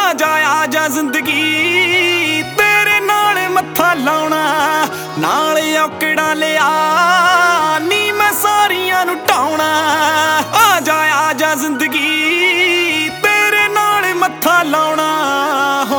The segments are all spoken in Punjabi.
ਆ ਜਾ ਜ਼ਿੰਦਗੀ ਤੇਰੇ ਨਾਲ ਮੱਥਾ ਲਾਉਣਾ, ਨਾਲ ਔਕੜਾਂ ਲਿਆ ਨੀ ਮੈਂ ਸਾਰੀਆਂ ਨੂੰ ਢਾਉਣਾ। ਆ ਜਾ ਜ਼ਿੰਦਗੀ ਤੇਰੇ ਨਾਲ ਮੱਥਾ ਲਾਉਣਾ ਹੋ।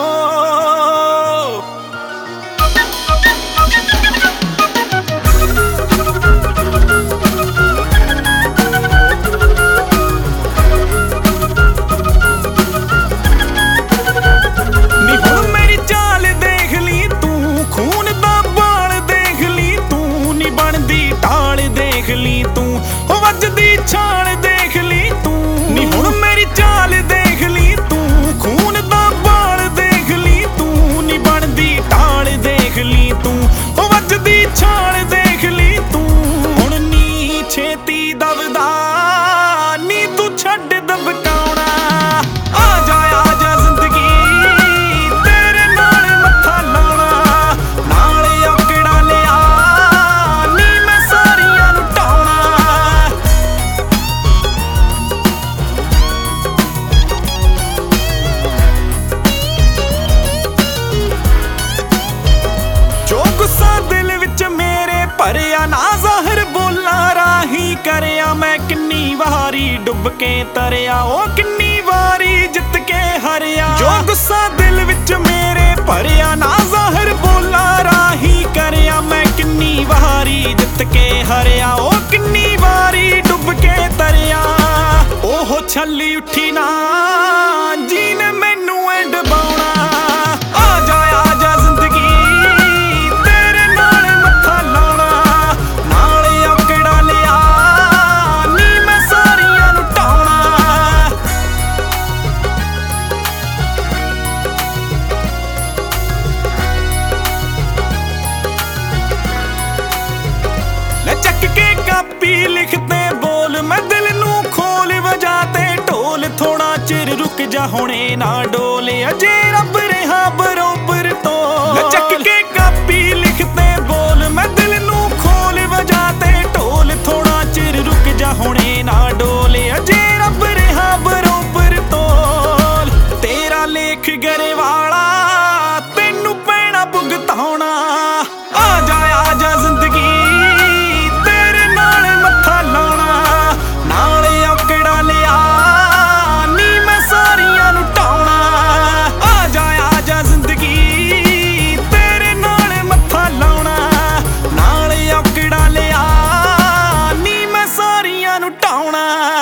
ਵੱਜਦੀ ਛਾਲ ਦੇਖ ਲਈ ਤੂੰ ਨੀ ਹੁਣ ਮੇਰੀ ਚਾਲ ਦੇਖ ਲਈ ਤੂੰ, ਖੂਨ ਦਾ ਬਾਲ ਦੇਖ ਲਈ ਤੂੰ ਨੀ ਬਣਦੀ ਢਾਲ ਦੇਖ ਲਈ ਤੂੰ, ਉਹ ਵੱਜਦੀ ਛਾਲ ਦੇਖ ਲਈ ਤੂੰ। ਹੁਣ ਨੀ ਛੇਤੀ ਦਬਦਾ ਨੀ ਤੂੰ ਛੱਡ ਦਬਕਾਉਣਾ। ਆ ਜਾ ਜ਼ਿੰਦਗੀ ਤੇਰੇ ਨਾਲ ਮੱਥਾ ਲਾਉਣਾ, ਨਾਲ ਔਕੜਾਂ ਲਿਆ ਨੀ ਮੈਂ ਸਾਰੀਆਂ ਨੂੰ ਢਾਉਣਾ। ਜੋ ਗੁੱਸਾ ਦਿਲ ਵਿੱਚ ਮੇਰੇ ਭਰਿਆ ਨਾ ਜ਼ਾਹਿਰ ਬੋਲਾਂ ਰਾਹੀਂ ਕਰਿਆ, ਮੈਂ ਕਿੰਨੀ ਵਾਰੀ ਡੁੱਬ ਕੇ ਤਰਿਆ, ਉਹ ਕਿੰਨੀ ਵਾਰੀ ਜਿੱਤ ਕੇ ਹਰਿਆ। ਜੋ ਗੁੱਸਾ ਦਿਲ ਵਿੱਚ ਮੇਰੇ ਭਰਿਆ ਨਾ ਜ਼ਾਹਿਰ ਬੋਲਾਂ ਰਾਹੀਂ ਕਰਿਆ, ਮੈਂ ਕਿੰਨੀ ਵਾਰੀ ਜਿੱਤ ਕੇ ਹਰਿਆ, ਉਹ ਕਿੰਨੀ ਵਾਰੀ ਡੁੱਬ ਕੇ ਤਰਿਆ। ਉਹ ਛੱਲੀ ਉੱਠੀ ਨਾ ਜੀਨੇ ਮੈਨੂੰ ਐ ਡਬਾਉਣਾ। ਆ ਜਾ ਜ਼ਿੰਦਗੀ ਤੇਰੇ ਨਾਲ ਮੱਥਾ ਲਾਉਣਾ, ਨਾਲ ਔਕੜਾਂ ਲਿਆ ਨੀ ਮੈਂ ਸਾਰੀਆਂ ਨੂੰ ਢਾਉਣਾ। ਲੈ ਚੱਕ ਕੇ ਕਾਪੀ ਲਿਖਦੇ ਬੋਲ ਮੈਂ ਦਿਲ ਨੂੰ ਖੋਲ, ਵਜਾ ਤੇ ਢੋਲ ਥੋੜਾ ਚਿਰ ਰੁਕ ਜਾ ਹੁਣੇ ਨਾ ਡੋਲ, ਅਜੇ ਰੱਬ ਰਿਹਾ ਬਰੋਬਰ ਤੋਂ। ਲੈ ਚੱਕ ਕੇ ਕਾਪੀ ਲਿਖਦੇ ਬੋਲ ਮੈਂ ਦਿਲ ਨੂੰ ਖੋਲ, ਵਜਾ ਤੇ ਢੋਲ ਥੋੜਾ ਚਿਰ ਰੁਕ ਜਾ ਹੁਣੇ ਨਾ ਡੋਲ, ਅਜੇ ਰੱਬ ਰਿਹਾ ਬਰੋਬਰ ਤੋਂ। ਤੇਰਾ ਲੇਖ ਗਰੇ ਵਾਲਾ ਤੈਨੂੰ ਪੈਣਾ ਭੁਗਤਾਉਣਾ। ਆ ਜਾ ਜ਼ਿੰਦਗੀ ਤੇਰੇ ਨਾਲ ਮੱਥਾ ਲਾਉਣਾ, ਨਾਲ ਔਕੜਾਂ ਲਿਆ ਨੀ ਮੈਂ ਸਾਰੀਆਂ ਨੂੰ ਢਾਉਣਾ। ਆ ਜਾ ਜ਼ਿੰਦਗੀ ਤੇਰੇ ਨਾਲ ਮੱਥਾ ਲਾਉਣਾ, ਨਾਲ ਔਕੜਾਂ ਲਿਆ ਨੀ ਮੈਂ ਸਾਰੀਆਂ ਨੂੰ ਢਾਉਣਾ।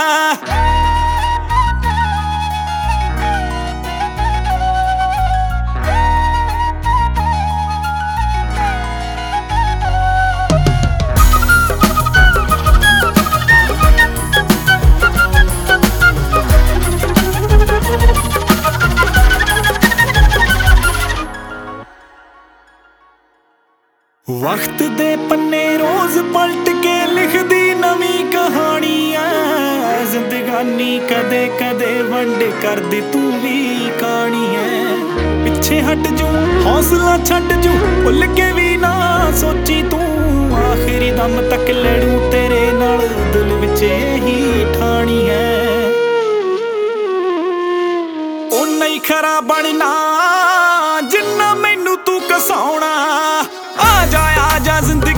ਵਕਤ ਦੇ ਪੰਨੇ ਰੋਜ਼ ਪਲਟ ਕੇ ਲਿਖਦੀ ਨਵੀਂ ਕਹਾਣੀ ਐ, ਜ਼ਿੰਦਗਾਨੀ ਕਦੇ ਕਦੇ ਵੰਡ ਕਰਦੀ ਤੂੰ ਵੀ ਕਹਾਣੀ ਐ। ਪਿੱਛੇ ਹਟ ਜੂ ਹੌਸਲਾ ਛੱਡ ਜੂ ਭੁੱਲ ਕੇ ਵੀ ਨਾ ਸੋਚੀ ਤੂੰ, ਆਖਰੀ ਦਮ ਤੱਕ ਲੜੂ ਤੇਰੇ ਨਾਲ ਦਿਲ ਵਿੱਚ ਇਹੀ ਠਾਣੀ ਐ। ਉਹ ਨਹੀਂ ਖਰਾ ਬਣਨਾ ਜਿੰਨਾ ਮੈਨੂੰ ਤੂੰ ਕਸਾਉਣਾ। ਆ ਜਾ ਜ਼ਿੰਦਗੀ